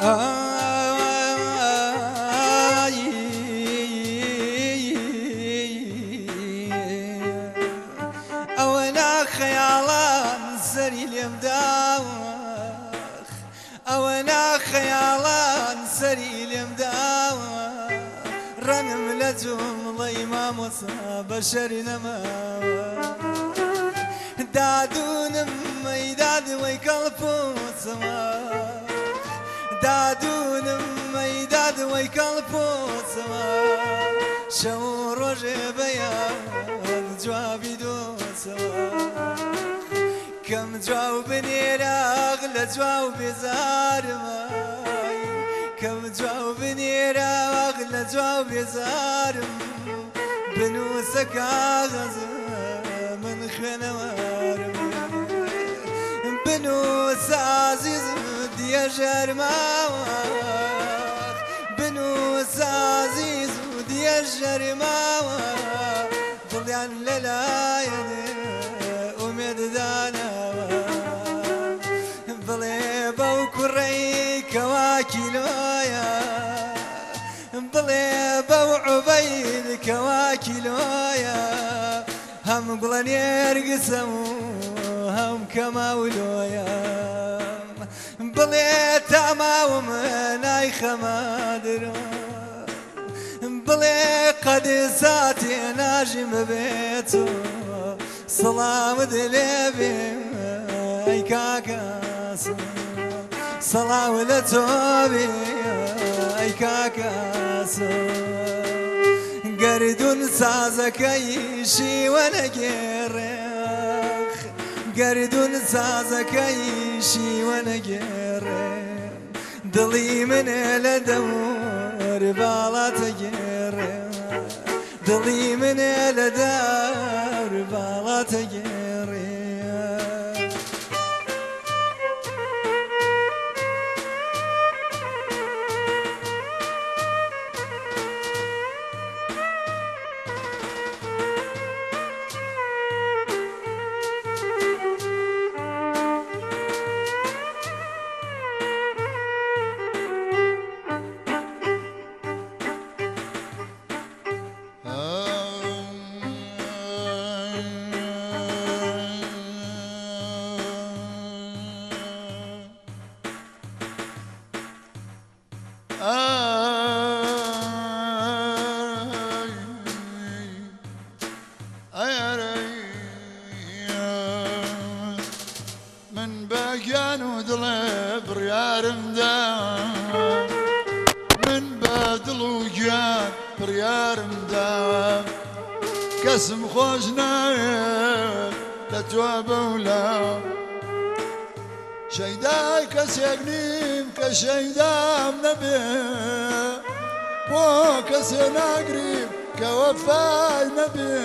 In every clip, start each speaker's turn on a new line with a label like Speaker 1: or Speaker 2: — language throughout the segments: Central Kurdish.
Speaker 1: أونا خيالان سري اليمداوخ أونا خيالان سري اليمداوخ رنم لجملي ما مصاب بشر نماوخ دادونم ميداد ويكلفو سماخ دادونم ميداد ويكلفو سماخ شو رجع بيان جوابي دو سماخ كم جاوبني راغ لجواب زار ماي كم جاوبني راغ لجواب زار بنوسك كاغز من خنوار بنوس عزيز ودي جرماوخ بنوس عزيز ودي جرماوخ ضليان للاين أمد دانا ضليبا وكري كواكيلويا ضليبا وعبيد كواكيلويا هم قلن يرقسمو هم كما ولويا بليت ومن اي خمادر بلي قد ساتي ناجم بيتو سلام دليبي اي كاكاس سلام لتوبي اي كاكاس قردون سازكي شي وانا جيرخ قردون سازكي شي وانا جيرخ ضلي من لدور بالا تجيرخ ضلي من لدور بالا تجيرخ
Speaker 2: من باقيان ودلب ريارم دام من بادل وجان بريارم دام قسم خوشنا لتواب ولا شيداي كسيقنيم كشيدام نبي وكسينا قريب كوفاي نبي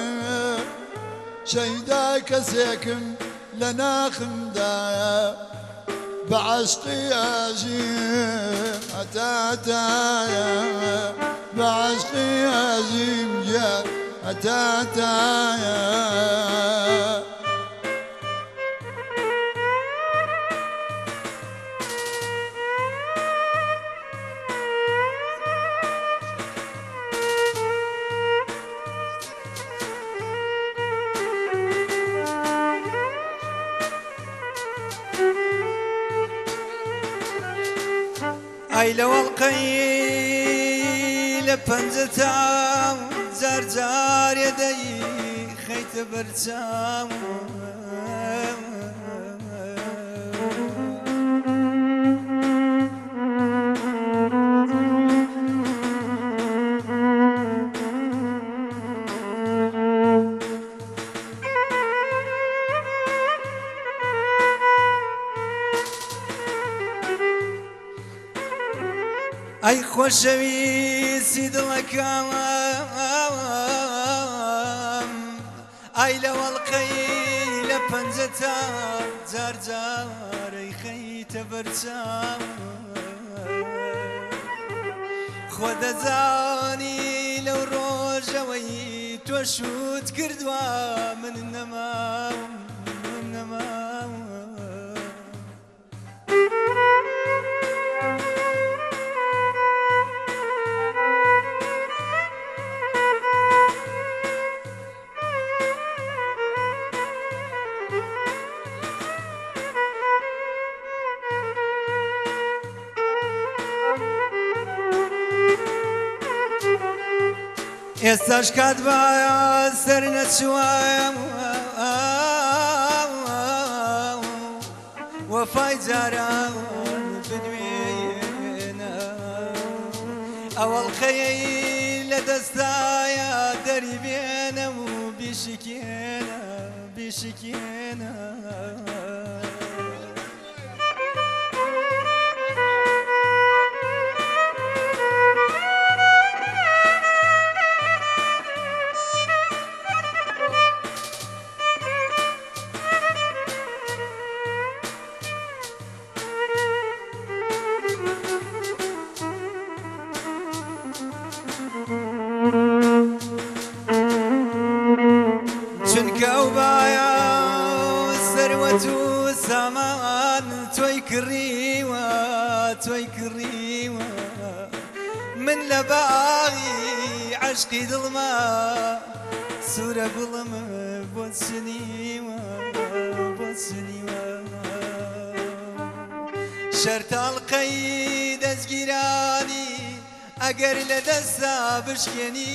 Speaker 2: شيداي كسيكم لنا خمدا بعشقي أجيم أتاتايا بعشقي أجيم جا أتاتايا
Speaker 1: أي لو القيل بنزتام زرزار يدي خيت برتام أي خوشوي سيد الكام أي لو القيل بنزتام زرزار خيت برتام خود زاني لو روجوي توشوت كردوا من النمام من النمام ئێستاش کات بایە سەر نەچوایە وەفای جاران بنوێنە ئەوەڵخەیەی لە دەستایە دەری بێنە و بیشکێنە بیشکێنە چونکە ئەو بایە سەروەت و سامان تۆی کڕیوە تۆی کڕیوە من لە باغی عەشقی دڵما سوورە گوڵم بۆ چنیوە بۆ چنیوە شەرتاڵقەی دەستگیرانی ئەگەر لە دەستا بشکێنی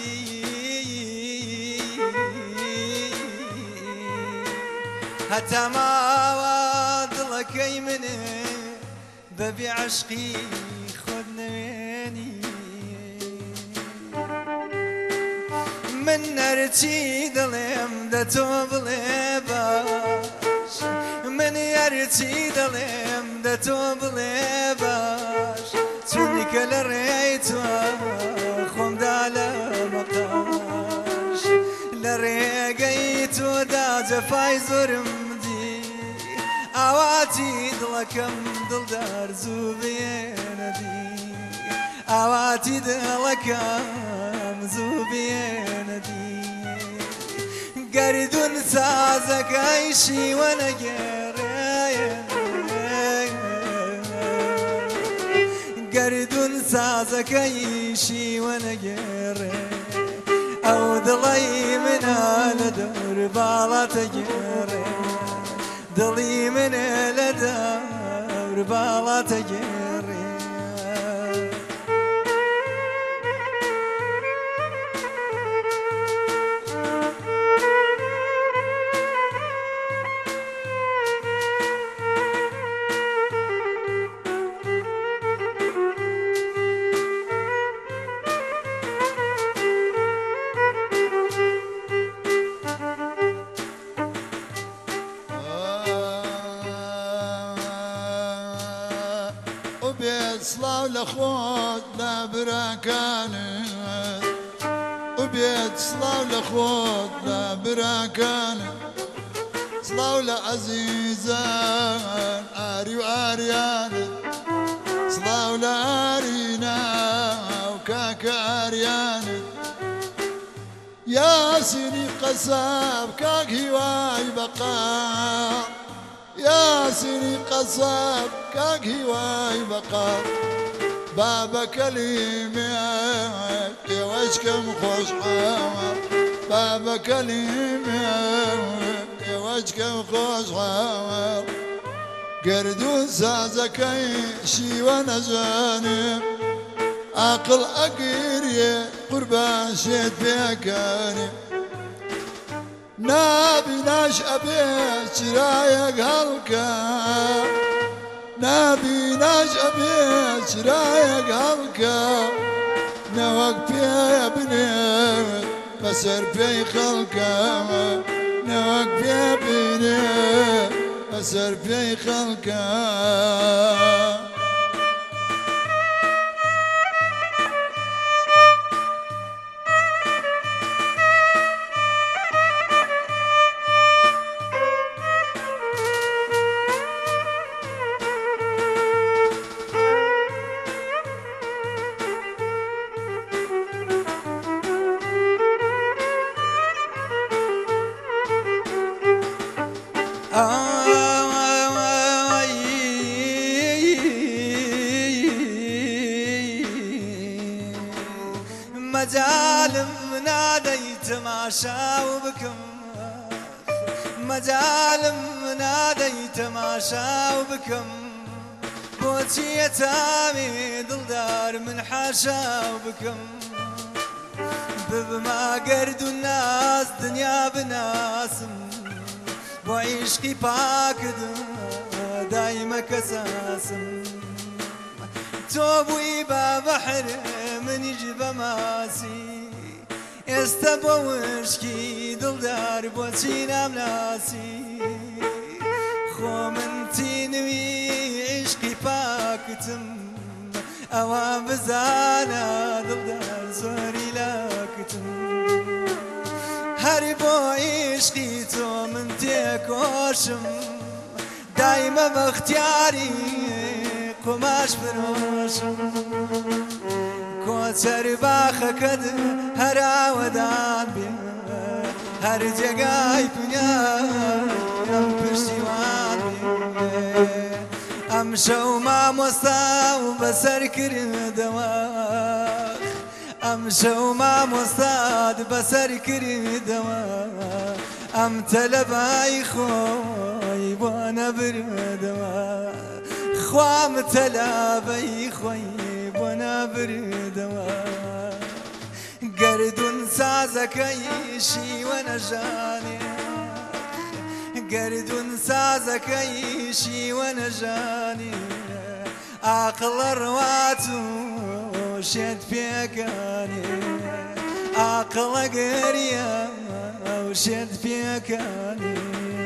Speaker 1: هەتا ماوە دڵەکەی منێ بەبێ عەشقی خۆت نەوێنی من نەرچی دڵێم دە تۆ بڵێ باش من یارچی دڵێم دە تۆ بڵێ باش چونکە لە ڕێی تۆ خۆمدا لە مەقاش لە ڕێگەی تۆدا جەفای زۆرم دی ئاواتی دڵەکەم دڵدار زوو بێنە دی ئاواتی دڵەکەم زوو بێنە دی گەردون سازەکەی شیوە نەگێڕێ گەردون سازەکەی شیوە نەگێڕێ ئەو دڵی منە لە دەور باڵاتە گێڕێ دڵی منە لە دەور باڵاتە گێڕێ
Speaker 2: سڵاو لە خۆت لە براکانت وبێت سڵاو لە خۆت لە براکانت سڵاو لە عەزیزان ئاری و ئاریانت سڵاو لە ئارینا و کاکە ئاریانت یاسینی قەساب کاک هیوای بەقا یاسینی قەساب کاک هیوای بەقا بابە کەلیمێک ئێوەچکەم خۆشحاوە بابە کەلیمێک ئێوەچکەم خۆشحاوە گەردون سازەکەی شیوە نەزانێ عاقڵ ئەگیرێ قوربان شێت پێکانێ نابیناش ئەبێ چرایەک هەڵکە نابیناش ئەبێ چرایەک هەڵکە نەوەک پێ بنێت بەسەر پێی خەڵکە نەوەک پێ بنێت بەسەر پێی خەڵکە
Speaker 1: مجالم نادەی تەماشاو بکەم مجالم نادەی تەماشاو بکەم بۆچی ئەتاوێ دڵدار من حاشاو بکەم ببما گرد و ناس دنیا بناسم بۆ عیشقی پاکدم دایمە کەساسم تۆ بووی با بەحر منیش بە ماسی ئێستا بۆ وشکی دڵدار بۆچی نامناسی خۆ من تینوی عیشقی پاکتم ئەوە بزانە دڵدار زۆری لاکتم هەر بۆ عیشقی تۆ من تێکۆشم دایمە بەختیاری قۆماش فرۆشم کۆچەر باخەکەت هەراوەدان بێ هەر جێگای دنیام پشتیوان بێ ئەم شەو مامۆستا و بەسەر کردەوە ئەم شەو مامۆستاد بەسەر کردەوە ئەم تەلەبای خۆی بۆ نەبردەوە خوام تەلابەی خۆی بۆ نەبردەوە گەردون سازەکەی شیوە نەژانێ گەردون سازەکەی شیوە نەژانێ عاقڵە ڕوات و شێت پێکانێ عاقڵە گەریە و شێت پێکانێ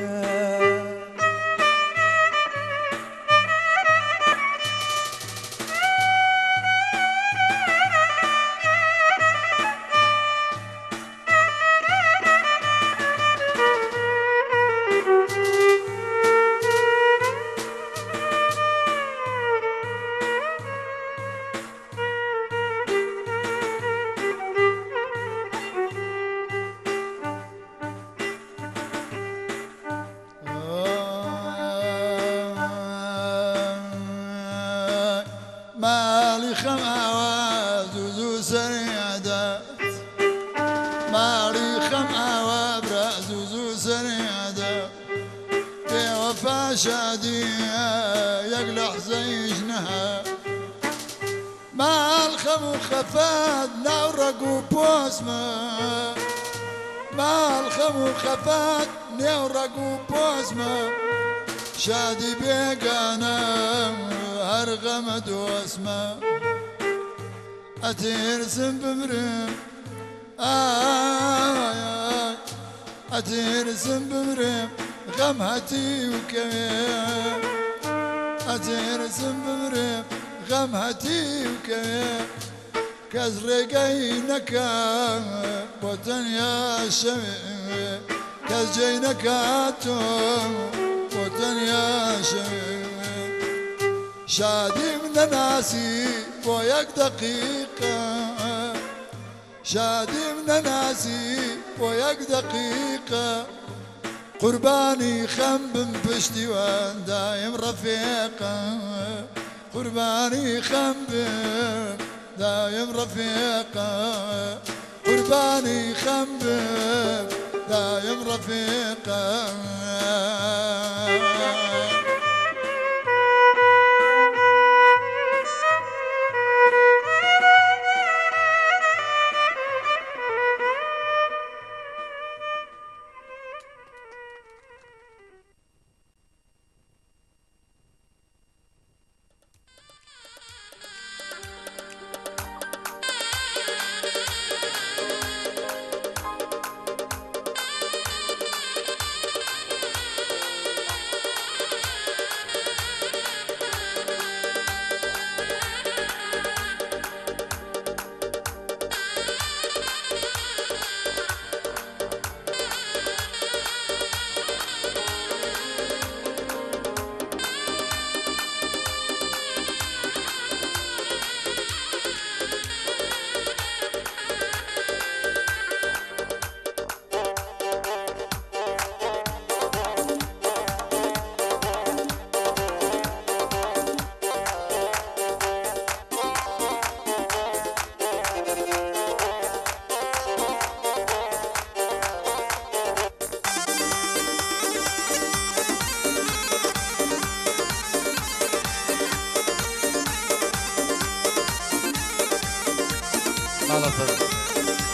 Speaker 2: مالی خەم ئاوا زوو سەریعدات مالی خەم ئاوا برا زوو سەریعدات بێوەفا شادیە یەک لەحزەیش نەهات مال خەم و خەفات ناو ڕەگ و پۆسمە مال خەم و خەفات نێو ڕەگ و پۆسمە شادی بێگانە هەر غەمە دۆسمە ئەترسم بمرم ئەترسم بمرم غەم هەتی و کەوێ ئەترسم بمرم غەم هەتی و کەوێ کەس ڕێگەی نەکا بۆ تەنیا شەوێ کەس جێی نەکات تۆ بۆ تەنیا شەوێ شادیم نەناسی بۆ یەک دەقیقە شادیم نەناسی بۆ یەک دەقیقە قوربانی خەم بم پشتیوان دایم ڕەفیقە قوربانی خەم بم دایم ڕەفیقە قوربانی خەم بم دایم ڕەفیقە
Speaker 3: Fala, Fábio.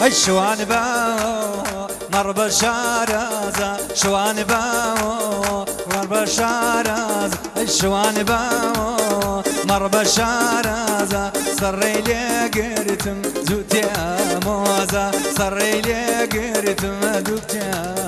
Speaker 1: الشوان باو مر بشارازا شوان باو مر بشاراز الشوان باو مر بشارازا صري لي قرتم زوتي موزا صري لي قرتم زوتي